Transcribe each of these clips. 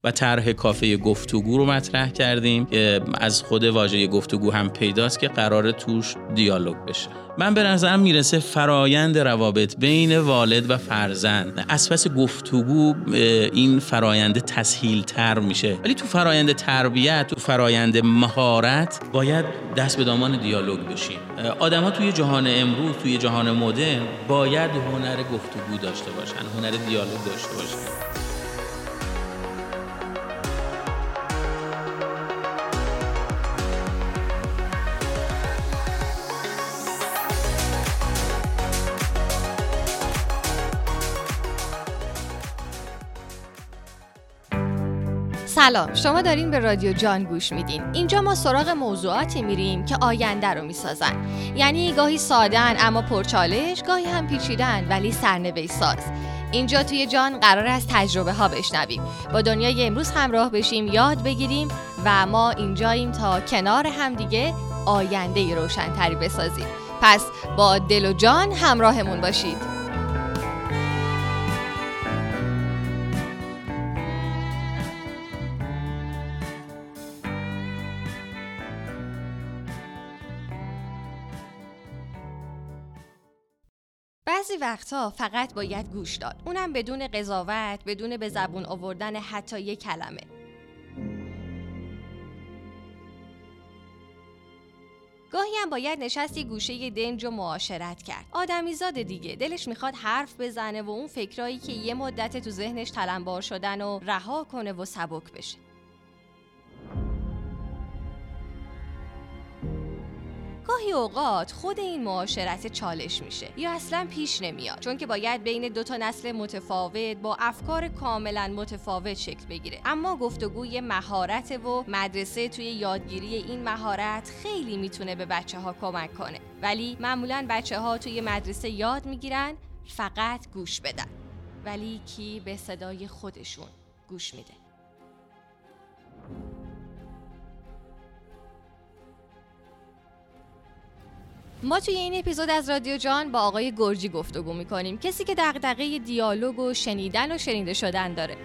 و طرح کافه گفتگو رو مطرح کردیم که از خود واژه گفتگو هم پیداست که قرار توش دیالوگ بشه. من به نظرم میرسه فرایند روابط بین والد و فرزند از پس گفتگو این فرایند تسهیل تر میشه، ولی تو فرایند تربیت، تو فرایند مهارت باید دست به دامان دیالوگ بشیم. آدم‌ها توی جهان امروز، توی جهان مدرن باید هنر گفتگو داشته باشن، هنر دیالوگ داشته باشن. سلام، شما دارین به رادیو جان گوش میدین. اینجا ما سراغ موضوعاتی میریم که آینده رو میسازن. یعنی گاهی ساده‌ان اما پرچالش، گاهی هم پیچیدن ولی سرنوشت ساز. اینجا توی جان قرار است تجربه ها بشنویم، با دنیای امروز همراه بشیم، یاد بگیریم و ما اینجاییم تا کنار هم دیگه آینده روشن‌تری بسازیم. پس با دل و جان همراهمون باشید. بعضی وقتها فقط باید گوش داد، اونم بدون قضاوت، بدون به زبون آوردن حتی یک کلمه. گاهی هم باید نشستی گوشه دنج و معاشرت کرد. آدمیزاد دیگه دلش میخواد حرف بزنه و اون فکرایی که یه مدت تو ذهنش تلمبار شدن و رها کنه و سبک بشه. گاهی اوقات خود این معاشرت چالش میشه یا اصلا پیش نمیاد، چون که باید بین دو تا نسل متفاوت با افکار کاملا متفاوت شکل بگیره. اما گفتگوی مهارت و مدرسه توی یادگیری این مهارت خیلی میتونه به بچه‌ها کمک کنه، ولی معمولاً بچه‌ها توی مدرسه یاد میگیرن فقط گوش بدن، ولی کی به صدای خودشون گوش میده؟ ما توی این اپیزود از رادیو جان با آقای گرجی گفتگو میکنیم، کسی که دغدغه دیالوگ و شنیدن و شنیده شدن داره.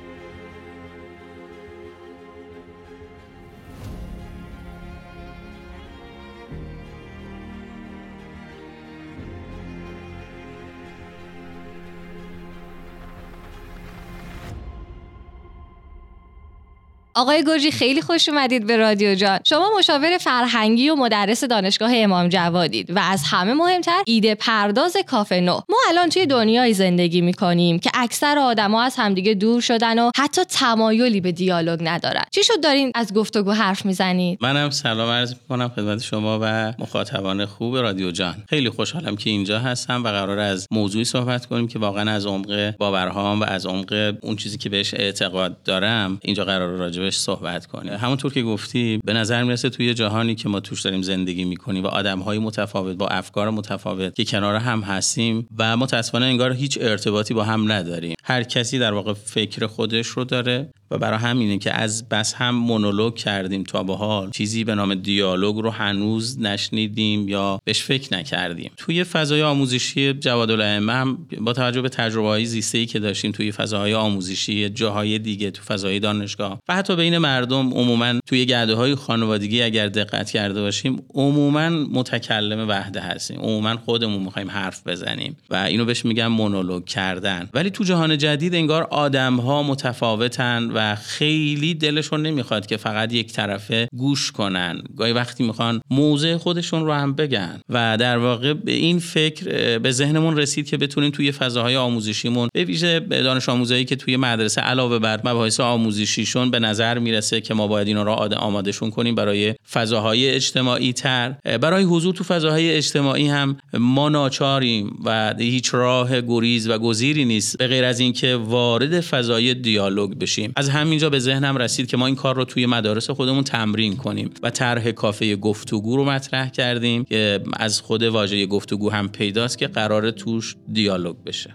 آقای گرجی خیلی خوش اومدید به رادیو جان. شما مشاور فرهنگی و مدرس دانشگاه امام جوادید و از همه مهمتر ایده پرداز کافه نو. ما الان توی دنیای زندگی میکنیم که اکثر آدما از همدیگه دور شدن و حتی تمایلی به دیالوگ ندارن. چی شد دارین از گفتگو حرف میزنید؟ منم سلام عرض میکنم خدمت شما و مخاطبان خوب رادیو جان. خیلی خوشحالم که اینجا هستم و قرار از موضوعی صحبت کنیم که واقعا از عمق باورهام و از عمق اون چیزی که بهش اعتقاد دارم اینجا قرار راجبش صحبت کنیم. همونطور که گفتی به نظر میرسه توی جهانی که ما توش داریم زندگی میکنیم و آدم‌های متفاوت با افکار متفاوت که کنار هم هستیم و متأسفانه انگار هیچ ارتباطی با هم نداریم. هر کسی در واقع فکر خودش رو داره و برای همینه که از بس هم مونولوگ کردیم تا به حال چیزی به نام دیالوگ رو هنوز نشنیدیم یا بهش فکر نکردیم. توی فضای آموزشی جوادالائمه هم با توجه به تجربه‌های زیسته‌ای که داشتیم توی فضاهای آموزشی جاهای دیگه، تو فضای دانشگاه و حتی بین مردم عموما توی گرده‌های خانوادگی اگر دقت کرده باشیم عموما متکلم وحده هستیم، عموما خودمون می‌خوایم حرف بزنیم و اینو بهش میگن مونولوگ کردن. ولی تو جهان جدید انگار آدم‌ها متفاوتن و خیلی دلشون نمیخواد که فقط یک طرفه گوش کنن، گاهی وقتی میخوان موضع خودشون رو هم بگن و در واقع به این فکر به ذهنمون رسید که بتونیم توی فضاهای آموزشیمون به ویژه دانش آموزایی که توی مدرسه علاوه بر مباحث آموزشیشون به نظر میرسه که ما باید اینا رو آمادهشون کنیم برای فضاهای اجتماعی تر. برای حضور تو فضاهای اجتماعی هم ما ناچاریم و هیچ راه گریز و گزیری نیست به غیر از اینکه وارد فضای دیالوگ بشیم. از همینجا به ذهنم رسید که ما این کار رو توی مدارس خودمون تمرین کنیم و طرح کافه گفتگو رو مطرح کردیم که از خود واژه گفتگو هم پیداست که قراره توش دیالوگ بشه.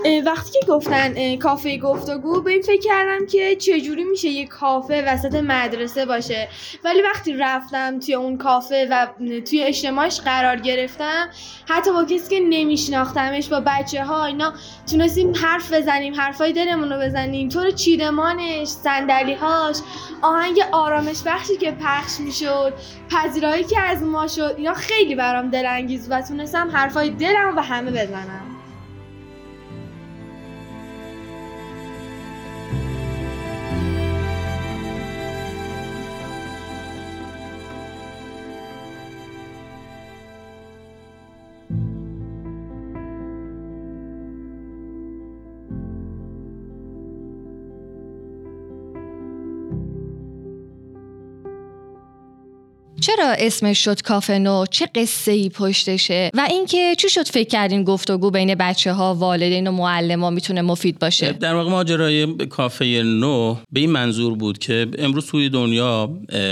وقتی که گفتن کافه گفتگو به این فکر کردم که چجوری میشه یک کافه وسط مدرسه باشه، ولی وقتی رفتم توی اون کافه و توی اجتماعش قرار گرفتم، حتی با کسی که نمیشناختمش، با بچه‌ها اینا تونستیم حرف بزنیم، حرفای دلمون رو بزنیم. طور چیدمانش، صندلی‌هاش، آهنگ آرامش بخشی که پخش میشد، پذیرایی که از ما شد، اینا خیلی برام دلانگیز و تونستم حرفای دلم به همه بزنم. چرا اسمش شد کافه نو؟ چه قصه‌ای پشتشه؟ و اینکه چی شد فکر کردین گفتگو بین بچه‌ها، والدین و معلم‌ها میتونه مفید باشه؟ در واقع ماجرای کافه نو به این منظور بود که امروز توی دنیا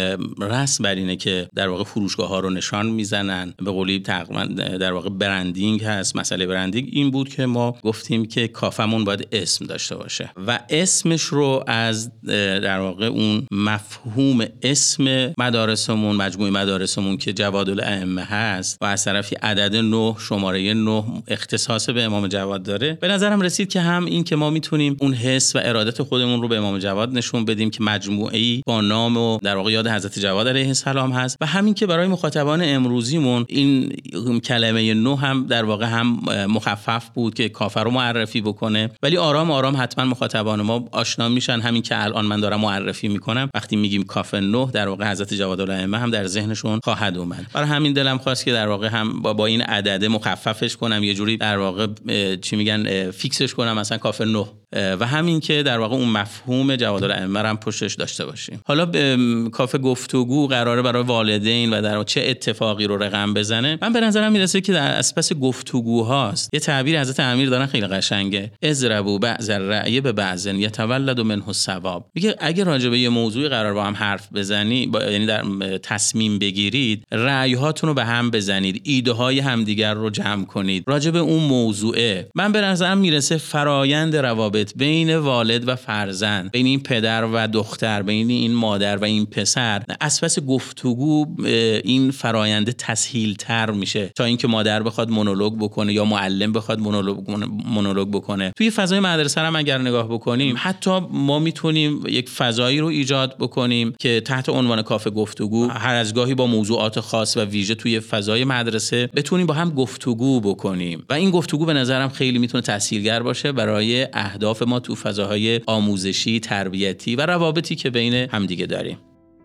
رسم بر اینه که در واقع فروشگاه‌ها رو نشان میزنن، به قولی تقریبا در واقع برندینگ هست. مسئله برندینگ این بود که ما گفتیم که کافمون باید اسم داشته باشه و اسمش رو از در واقع اون مفهوم اسم مدارسمون، مجموعه مدارسمون که جوادالائمه هست و از طرفی عدد 9، شماره 9 اختصاص به امام جواد داره، به نظرم رسید که هم این که ما میتونیم اون حس و ارادت خودمون رو به امام جواد نشون بدیم که مجموعه‌ای با نام و در واقع یاد حضرت جواد علیه السلام هست، و همین که برای مخاطبان امروزیمون این کلمه 9 هم در واقع هم مخفف بود که کافه رو معرفی بکنه، ولی آرام آرام حتما مخاطبان ما آشنا میشن. همین که الان من دارم معرفی میکنم، وقتی میگیم کافه 9 در واقع حضرت جوادالائمه هم در ذهنشون خواهد اومد. برای همین دلم خواست که در واقع هم با این عدد مخففش کنم، یه جوری در واقع چی میگن فیکسش کنم، مثلا کافه 9، و همین که در واقع اون مفهوم جوادالائمه هم پشتش داشته باشیم. حالا کافه گفتگو قراره برای والدین و در چه اتفاقی رو رقم بزنه؟ من به نظرم میرسه که در اساس گفتگوهاست. یه تعبیر حضرت امیر دارن خیلی قشنگه، اضربوا بعض الرأی ببعض یتولد منه الثواب. میگه اگه راجع به یه موضوعی قرار با هم حرف بزنی، یعنی در تصمیم بگیرید، رأی هاتون رو به هم بزنید، ایده های همدیگر رو جمع کنید راجع به اون موضوعه. من به نظرم میرسه فرایند روابط بین والد و فرزند، بین این پدر و دختر، بین این مادر و این پسر، از پس گفتگو این فرایند تسهیل تر میشه تا اینکه مادر بخواد مونولوگ بکنه یا معلم بخواد مونولوگ بکنه. توی فضای مدرسه هم اگر نگاه بکنیم، حتی ما میتونیم یک فضایی رو ایجاد بکنیم که تحت عنوان کافه گفتگو هر از گاهی با موضوعات خاص و ویژه توی فضای مدرسه بتونیم با هم گفتگو بکنیم، و این گفتگو به نظرم خیلی میتونه تسهیلگر باشه برای اهداف ما تو فضاهای آموزشی، تربیتی و روابطی که بین همدیگه داریم.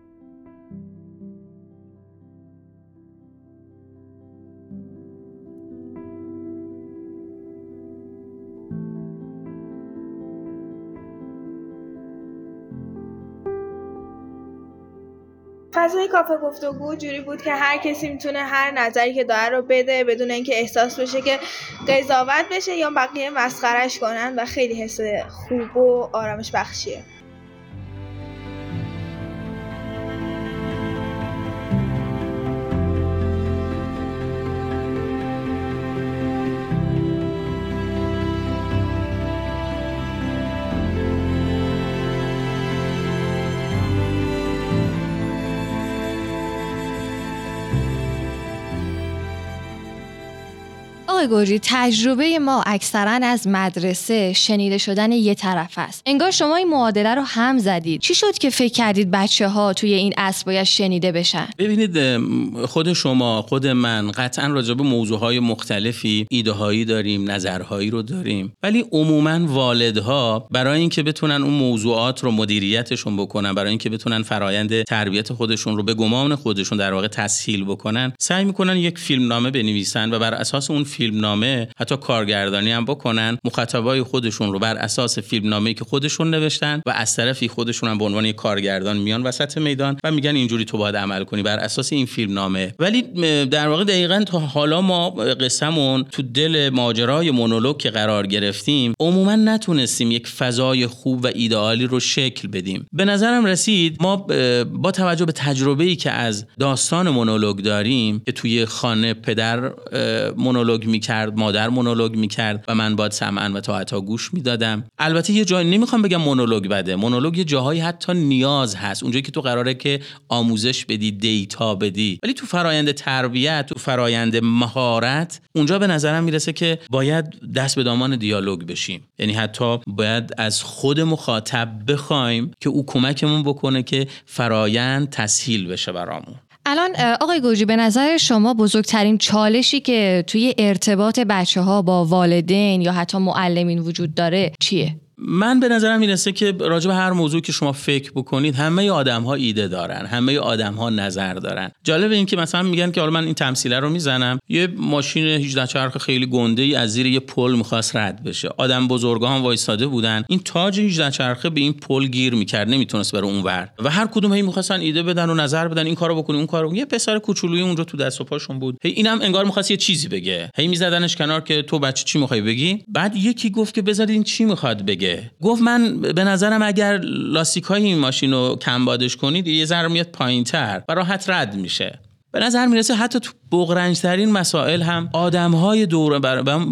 فضای کافه گفتگو جوری بود که هر کسی میتونه هر نظری که داره رو بده بدون اینکه احساس بشه که قضاوت بشه یا بقیه مسخرهش کنن، و خیلی حس خوب و آرامش بخشیه. آقای گرجی، تجربه ما اکثرا از مدرسه شنیده شدن یه طرف است. انگار شما این معادله رو هم زدید. چی شد که فکر کردید بچه‌ها توی این عصر باید شنیده بشن؟ ببینید، خود شما، خود من قطعا راجع به موضوعهای مختلفی ایده‌هایی داریم، نظرهایی رو داریم، ولی عموما والدها برای اینکه بتونن اون موضوعات رو مدیریتشون بکنن، برای اینکه بتونن فرایند تربیت خودشون رو به گمان خودشون در واقع تسهیل بکنن، سعی میکنن یک فیلمنامه بنویسن و بر اساس اون فیلمنامه حتی کارگردانی هم بکنن، مخاطبای خودشون رو بر اساس فیلمنامه‌ای که خودشون نوشتن و از طرفی خودشون هم به عنوان یک کارگردان میان وسط میدان و میگن اینجوری تو باید عمل کنی بر اساس این فیلمنامه. ولی در واقع دقیقاً تا حالا ما قصه‌مون تو دل ماجرای مونولوگ که قرار گرفتیم، عموما نتونستیم یک فضای خوب و ایدئالی رو شکل بدیم. به نظرم رسید ما با توجه به تجربه‌ای که از داستان مونولوگ داریم که توی خانه پدر مونولوگ میکرد، مادر مونولوگ میکرد و من باید سمعا و طاعتا گوش میدادم. البته یه جایی نمیخوام بگم مونولوگ بده، مونولوگ یه جاهایی حتی نیاز هست، اونجایی که تو قراره که آموزش بدی، دیتا بدی، ولی تو فرایند تربیت، تو فرایند مهارت، اونجا به نظرم میرسه که باید دست به دامان دیالوگ بشیم. یعنی حتی باید از خود مخاطب بخوایم که او کمکمون بکنه که فرایند تسهیل بشه برامون. الان آقای گرجی، به نظر شما بزرگترین چالشی که توی ارتباط بچه‌ها با والدین یا حتی معلمین وجود داره چیه؟ من به نظرم میرسه که راجع به هر موضوع که شما فکر بکنید همه آدم‌ها ایده دارن، همه آدم‌ها نظر دارن. جالب این که مثلا میگن که حالا من این تمثیله رو میزنم، یه ماشین 18 چرخ خیلی گنده‌ای از زیر یه پل می‌خواست رد بشه. آدم بزرگا هم وایساده بودن، این تاج 18 چرخه به این پل گیر می‌کرد، نمیتونست بره اونور و هر کدوم هی می‌خواستن ایده بدن و نظر بدن، این کارو بکنی اون کارو. یه پسر کوچولویی اونجا تو دست و پاشون بود، هی اینم انگار می‌خواست یه چیزی بگه، هی می‌زدنش کنار که تو بچه چی می‌خوای بگی. بعد یکی گفت که بذارید این چی می‌خواد بگه. گفت من به نظرم اگر لاستیک‌های این ماشین رو کم بادش کنید یه ذره میاد پایین‌تر و راحت رد میشه. به نظر میرسه حتی تو بغرنج‌ترین مسائل هم آدم‌های دور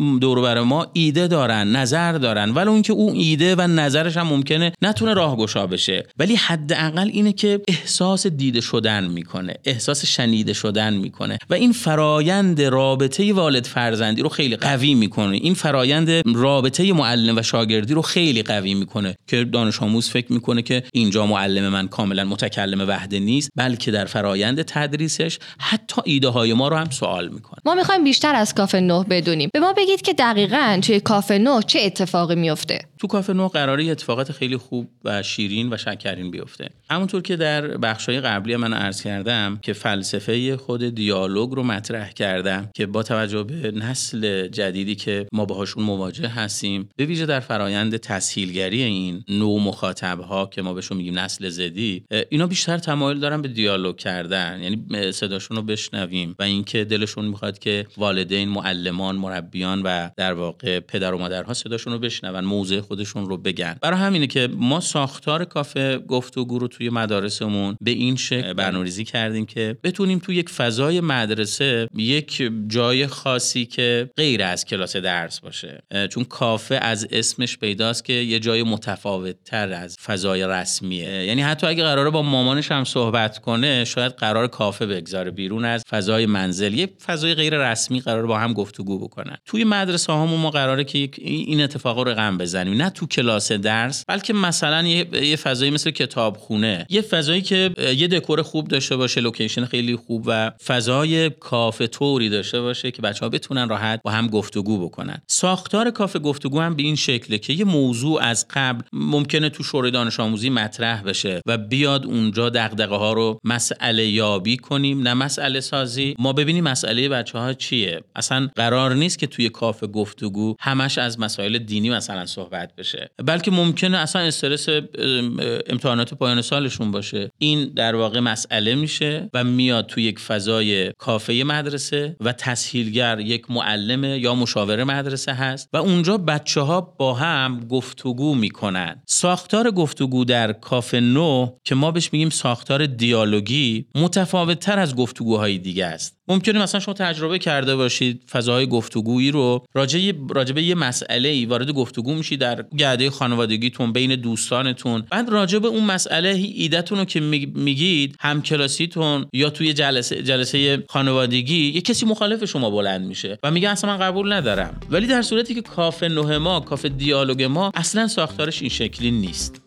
بر ما ایده دارن، نظر دارن، ولی اون که اون ایده و نظرش هم ممکنه نتونه راهگشا بشه، ولی حداقل اینه که احساس دیده شدن میکنه، احساس شنیده شدن میکنه و این فرایند رابطه والد فرزندی رو خیلی قوی میکنه، این فرایند رابطه معلم و شاگردی رو خیلی قوی میکنه که دانش آموز فکر میکنه که اینجا معلم من کاملا متکلم وحده نیست، بلکه در فرایند تدریسش حتی ایده های ما رو هم سوال میکنه. ما میخوایم بیشتر از کافه 9 بدونیم. به ما بگید که دقیقاً توی کافه 9 چه اتفاقی میفته؟ تو کافه 9 قراره اتفاقات خیلی خوب و شیرین و شکرین بیفته. همونطور که در بخشای قبلی من عرض کردم که فلسفه خود دیالوگ رو مطرح کردم که با توجه به نسل جدیدی که ما باهاشون مواجه هستیم، به ویژه در فرایند تسهیلگری این نوع مخاطب‌ها که ما بهشون میگیم نسل زدی، اینا بیشتر تمایل دارن به دیالوگ کردن، یعنی صداشون رو بشنویم و اینکه دلشون میخواد که والدین، معلمان، مربیان و در واقع پدر و مادرها صداشون رو بشنون، موضع خودشون رو بگن. برای همینه که ما ساختار کافه گفتگو رو توی مدارسمون به این شکل برنامه‌ریزی کردیم که بتونیم توی یک فضای مدرسه یک جای خاصی که غیر از کلاس درس باشه، چون کافه از اسمش پیداست که یه جای متفاوت‌تر از فضای رسمیه. یعنی حتی اگه قراره با مامانش هم صحبت کنه، شاید قرار کافه بگذاره بیرون از فضای منزل، یه فضای غیر رسمی قراره با هم گفتگو بکنن. توی مدرسه هامون ما قراره که این اتفاقا رو رقم بزنیم، نه تو کلاس درس، بلکه مثلا یه فضایی مثل کتابخونه، یه فضایی که یه دکور خوب داشته باشه، لوکیشن خیلی خوب و فضای کافه توری داشته باشه که بچه‌ها بتونن راحت با هم گفتگو بکنن. ساختار کافه گفتگو هم به این شکله که یه موضوع از قبل ممکنه تو شورای دانش آموزی مطرح بشه و بیاد اونجا دغدغه‌ها رو مسئله یابی کنیم، نه مسئله سازی. ما ببینیم مسئله بچه‌ها چیه. اصلا قرار نیست که توی کافه گفتگو همش از مسائل دینی مثلا صحبت بشه، بلکه ممکنه اصلا استرس امتحانات پایان سالشون باشه. این در واقع مسئله میشه و میاد توی یک فضای کافه مدرسه و تسهیلگر یک معلم یا مشاور مدرسه هست و اونجا بچه‌ها با هم گفتگو میکنن. ساختار گفتگو در کافه 9 که ما بهش میگیم ساختار دیالوگی متفاوت‌تر از گفتگوهای دیگه است. ممکنه مثلا شما تجربه کرده باشید فضای گفتگویی رو راجع به یه مسئله‌ای وارد گفتگو میشید در گرده خانوادگیتون بین دوستانتون، بعد راجع به اون مسئله ایده‌تون رو که میگید همکلاسیتون یا توی جلسه خانوادگی یه کسی مخالف شما بلند میشه و میگه اصلا من قبول ندارم، ولی در صورتی که کافه 9 ما، کافه دیالوگ ما اصلا ساختارش این شکلی نیست.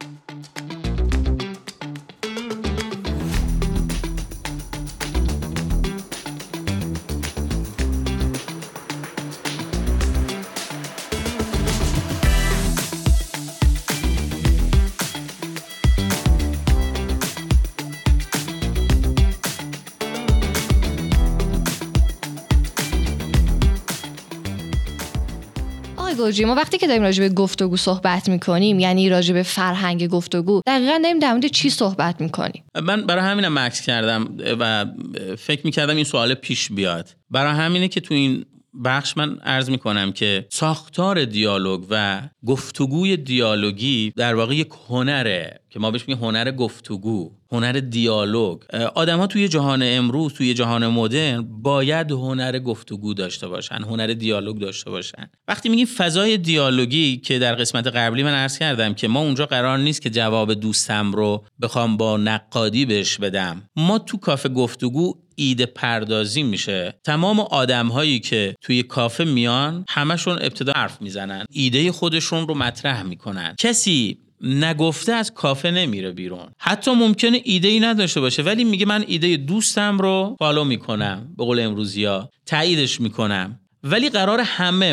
گرجی، ما وقتی که داریم راجع به گفتگو صحبت میکنیم، یعنی راجع به فرهنگ گفتگو، دقیقاً داریم در مورد چی صحبت میکنیم؟ من برای همینم مکس کردم و فکر میکردم این سوال پیش بیاد. برای همینه که تو این بخش من عرض میکنم که ساختار دیالوگ و گفتگوی دیالوگی در واقع یک هنره که ما بهش میگیم هنر گفتگو، هنر دیالوگ. آدم‌ها توی جهان امروز، توی جهان مدرن باید هنر گفتگو داشته باشن، هنر دیالوگ داشته باشن. وقتی میگیم فضای دیالوگی که در قسمت قبلی من عرض کردم که ما اونجا قرار نیست که جواب دوستم رو بخوام با نقادی بهش بدم، ما تو کافه گفتگو ایده پردازی میشه. تمام آدم‌هایی که توی کافه میان همشون ابتدا حرف میزنن، ایده خودشون رو مطرح میکنن. کسی نگفته از کافه نمیره بیرون. حتی ممکنه ایده‌ای نداشته باشه ولی میگه من ایده دوستم رو فالو میکنم، به قول امروزی‌ها تاییدش میکنم. ولی قرار همه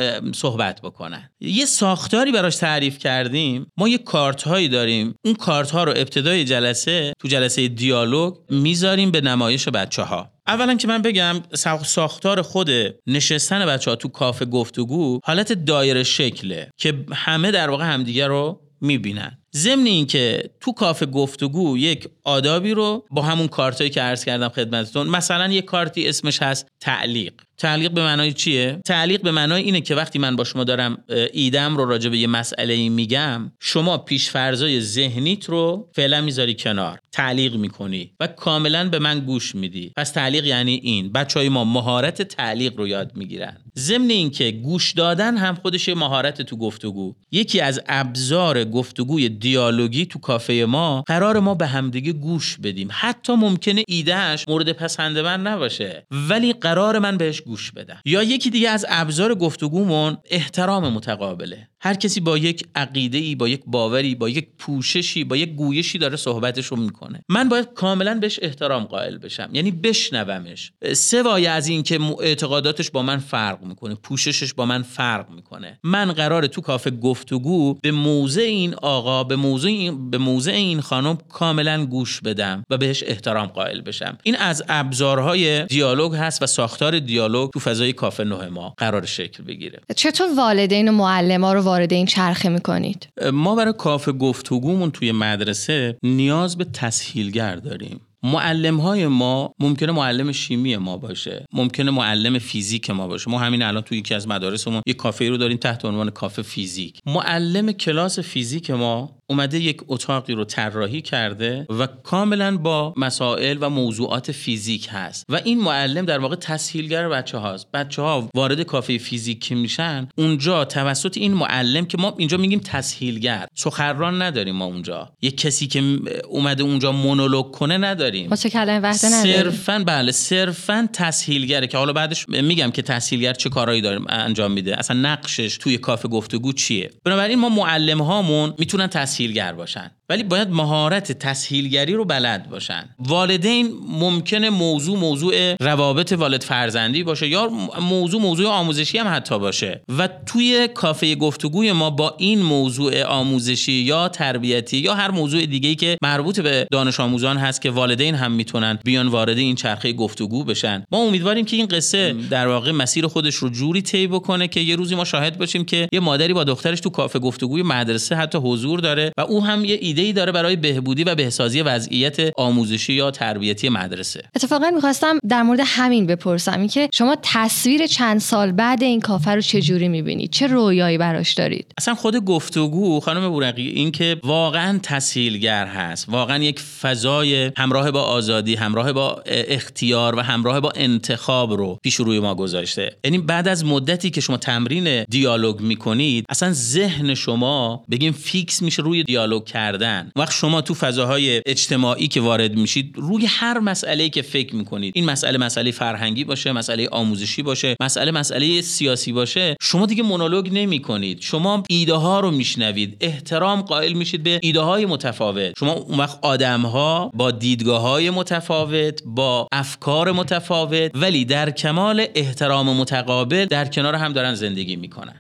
صحبت بکنن. یه ساختاری براش تعریف کردیم. ما یه کارت هایی داریم. اون کارت ها رو ابتدای جلسه تو جلسه دیالوگ میذاریم به نمایش بچه‌ها. اولا که من بگم ساختار خود نشستن بچه‌ها تو کافه گفتگو حالت دایره شکله که همه در واقع همدیگه رو میبینن. ضمن این که تو کافه گفتگو یک آدابی رو با همون کارتایی که عرض کردم خدمتتون، مثلا یک کارتی اسمش هست تعلیق. تعلیق به معنای چیه؟ تعلیق به معنای اینه که وقتی من با شما دارم ایدم رو راجع به یه مسئله میگم، شما پیش‌فرضای ذهنیت رو فعلا میذاری کنار، تعلیق میکنی و کاملا به من گوش میدی. پس تعلیق یعنی این. بچهای ما مهارت تعلیق رو یاد میگیرن. ضمن این که گوش دادن هم خودش یه مهارت تو گفتگو. یکی از ابزار گفتگوی دیالوگی تو کافه ما قرار ما به همدیگه گوش بدیم. حتی ممکنه ایدهش مورد پسند من نباشه ولی قرار من بهش گوش بدم. یا یکی دیگه از ابزار گفتگومون احترام متقابله. هر کسی با یک عقیده‌ای، با یک باوری، با یک پوششی، با یک گویشی داره صحبتش رو میکنه. من باید کاملا بهش احترام قائل بشم، یعنی بشنومش. سوای از این که اعتقاداتش با من فرق میکنه، پوششش با من فرق میکنه، من قراره تو کافه گفتگو به موضع این آقا، به موضع این خانم کاملا گوش بدم و بهش احترام قائل بشم. این از ابزارهای دیالوگ هست و ساختار دیالوگ تو فضای کافه 9 ما قرار شکل بگیره. چطور والدین و معلم‌ها رو وارد این چرخه میکنید؟ ما برای کافه گفتگومون توی مدرسه نیاز به تسهیلگر داریم. معلم‌های ما ممکنه معلم شیمی ما باشه، ممکنه معلم فیزیک ما باشه. ما همین الان توی یکی از مدارسمون یک کافه رو داریم تحت عنوان کافه فیزیک. معلم کلاس فیزیک ما اومده یک اتاقی رو طراحی کرده و کاملا با مسائل و موضوعات فیزیک هست و این معلم در واقع تسهیلگر بچه‌هاست. بچه‌ها وارد کافه فیزیک میشن، اونجا توسط این معلم که ما اینجا میگیم تسهیلگر، سخنران نداریم، ما اونجا یک کسی که اومده اونجا مونولوگ کنه نداریم، ما چه کلمه وحده نداریم، صرفاً تسهیلگره که حالا بعدش میگم که تسهیلگر چه کارهایی داره انجام میده، اصلا نقشش توی کافه گفتگو چیه. بنابراین ما معلم هامون میتونن تسهیلگر باشن ولی باید مهارت تسهیلگری رو بلد باشن. والدین ممکنه موضوع روابط والد فرزندی باشه یا موضوع آموزشی هم حتی باشه و توی کافه گفتگوی ما با این موضوع آموزشی یا تربیتی یا هر موضوع دیگه‌ای که مربوط به دانش آموزان هست که والدین هم میتونن بیان وارد این چرخه گفتگو بشن. ما امیدواریم که این قصه در واقع مسیر خودش رو جوری طی بکنه که یه روزی ما شاهد باشیم که یه مادری با دخترش تو کافه گفتگوی مدرسه حتی حضور داره و او هم یه ایده‌ای داره برای بهبودی و بهسازی وضعیت آموزشی یا تربیتی مدرسه. اتفاقا می‌خواستم در مورد همین بپرسم، این که شما تصویر چند سال بعد این کافه رو چه جوری می‌بینید؟ چه رویایی براش دارید؟ اصلا خود گفتگو خانم بورقی این که واقعا تسهیلگر هست، واقعا یک فضای همراه با آزادی، همراه با اختیار و همراه با انتخاب رو پیش روی ما گذاشته. یعنی بعد از مدتی که شما تمرین دیالوگ می‌کنید، اصلا ذهن شما بگیم فیکس میشه روی دیالوگ کردن. وقت شما تو فضاهای اجتماعی که وارد میشید، روی هر مسئله‌ای که فکر میکنید، این مسئله فرهنگی باشه، مسئله آموزشی باشه، مسئله سیاسی باشه، شما دیگه مونولوگ نمیکنید، شما ایده ها رو میشنوید، احترام قائل میشید به ایده های متفاوت. شما اون وقت آدم‌ها با دیدگاه‌های متفاوت، با افکار متفاوت ولی در کمال احترام متقابل در کنار هم دارن زندگی میکنن.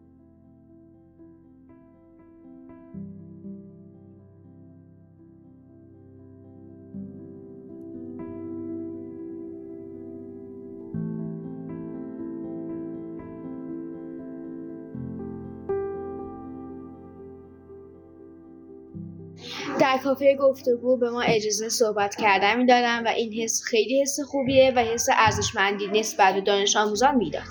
در کافه گفتگو به ما اجازه صحبت کردن میدادن و این حس خیلی حس خوبیه و حس ارزشمندی نسبت به دانش آموزان میداد.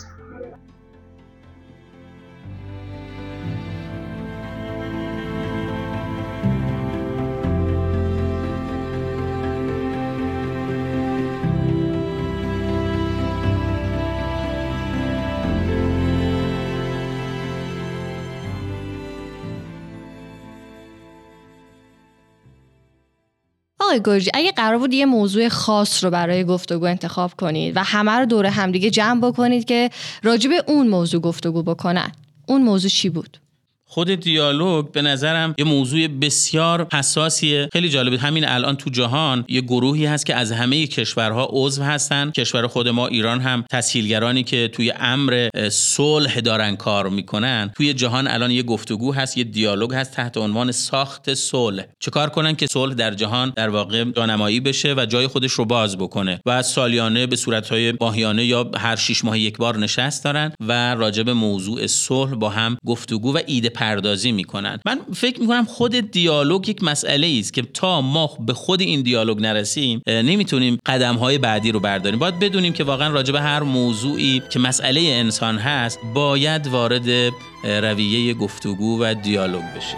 آقای گرجی، اگه قرار بود یه موضوع خاص رو برای گفتگو انتخاب کنید و همه رو دور همدیگه جمع بکنید که راجع به اون موضوع گفتگو بکنن، اون موضوع چی بود؟ خود دیالوگ به نظرم یه موضوع بسیار حساسیه. خیلی جالبه همین الان تو جهان یه گروهی هست که از همه کشورها عضو هستن. کشور خود ما ایران هم تسهیلگرانی که توی امر صلح دارن کار میکنن. توی جهان الان یه گفتگو هست، یه دیالوگ هست تحت عنوان ساخت صلح. چه کار کنن که صلح در جهان در واقع جانمایی بشه و جای خودش رو باز بکنه. و سالیانه به صورت‌های ماهیانه یا هر 6 ماه یک بار نشست دارن و راجع به موضوع صلح با هم گفتگو و ایده پردازی میکنن. من فکر میکنم خود دیالوگ یک مسئله است که تا ما به خود این دیالوگ نرسیم نمیتونیم قدم‌های بعدی رو برداریم. باید بدونیم که واقعا راجع به هر موضوعی که مسئله انسان هست باید وارد رویه گفتگو و دیالوگ بشیم.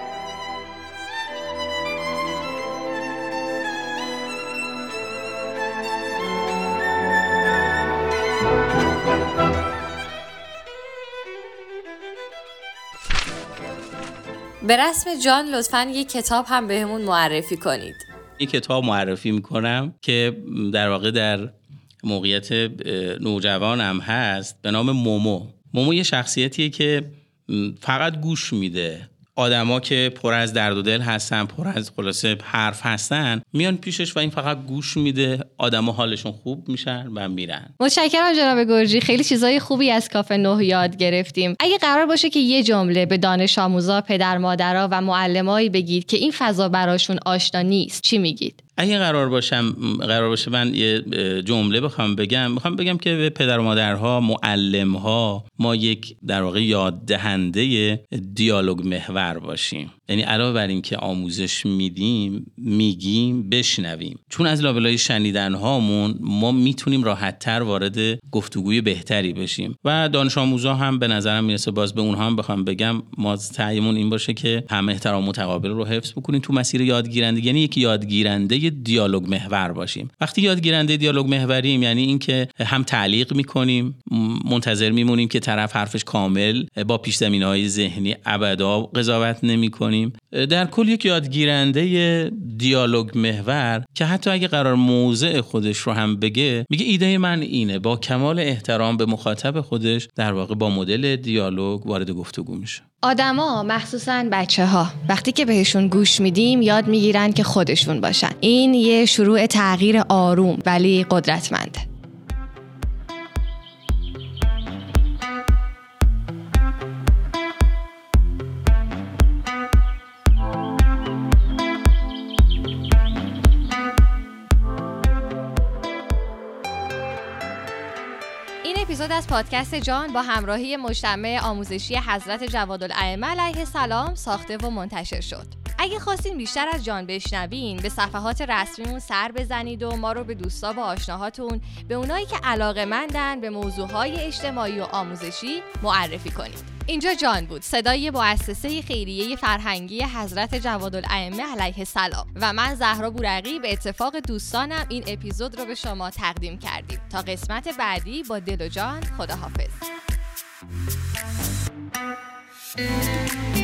به رسم جان لطفاً یک کتاب هم بهمون معرفی کنید. یک کتاب معرفی میکنم که در واقع در موقعیت نوجوانم هست به نام مومو. مومو یه شخصیتیه که فقط گوش میده. آدما که پر از درد و دل هستن، پر از خلاصه حرف هستن، میان پیشش و این فقط گوش میده. آدما حالشون خوب میشن و میرن. متشکرم جناب گرجی، خیلی چیزای خوبی از کافه 9 یاد گرفتیم. اگه قرار باشه که یه جمله به دانش آموزا، پدر مادرها و معلمایی بگید که این فضا براشون آشنا نیست، چی میگید؟ اگه قرار باشه من یه جمله بخوام بگم که به پدر و مادرها، معلم‌ها ما یک در واقع یاد دهنده دیالوگ محور باشیم. یعنی علاوه بر این که آموزش میگیم بشنویم. چون از لابلای شنیدن هامون ما میتونیم راحت‌تر وارد گفتگوی بهتری بشیم. و دانش آموزا هم به نظرم میرسه، باز به اونها هم بخوام بگم، ما سعیمون این باشه که هم احترام متقابل رو حفظ بکنیم تو مسیر یادگیرندگی. یعنی یک یادگیرنده دیالوگ محور باشیم. وقتی یادگیرنده دیالوگ محوریم یعنی این که هم تعلیق میکنیم، منتظر میمونیم که طرف حرفش کامل با پیش زمینه‌های ذهنی ابدا قضاوت نمی‌کنیم. در کل یک یادگیرنده دیالوگ محور که حتی اگه قرار موضع خودش رو هم بگه، میگه ایده من اینه، با کمال احترام به مخاطب خودش در واقع با مدل دیالوگ وارد گفتگو میشه. آدما مخصوصاً بچه‌ها وقتی که بهشون گوش میدیم یاد میگیرن که خودشون باشن. این یه شروع تغییر آروم ولی قدرتمنده. اپیزود از پادکست جان با همراهی مجتمع آموزشی حضرت جوادالائمه علیه السلام ساخته و منتشر شد. اگه خواستین بیشتر از جان بشنوین، به صفحات رسمیمون سر بزنید و ما رو به دوستا و آشناهاتون، به اونایی که علاقه‌مندن به موضوعهای اجتماعی و آموزشی معرفی کنید. اینجا جان بود، صدای مؤسسه خیریه فرهنگی حضرت جوادالائمه علیه السلام و من زهرا بورقی به اتفاق دوستانم این اپیزود رو به شما تقدیم کردیم. تا قسمت بعدی با دل و جان، خداحافظ.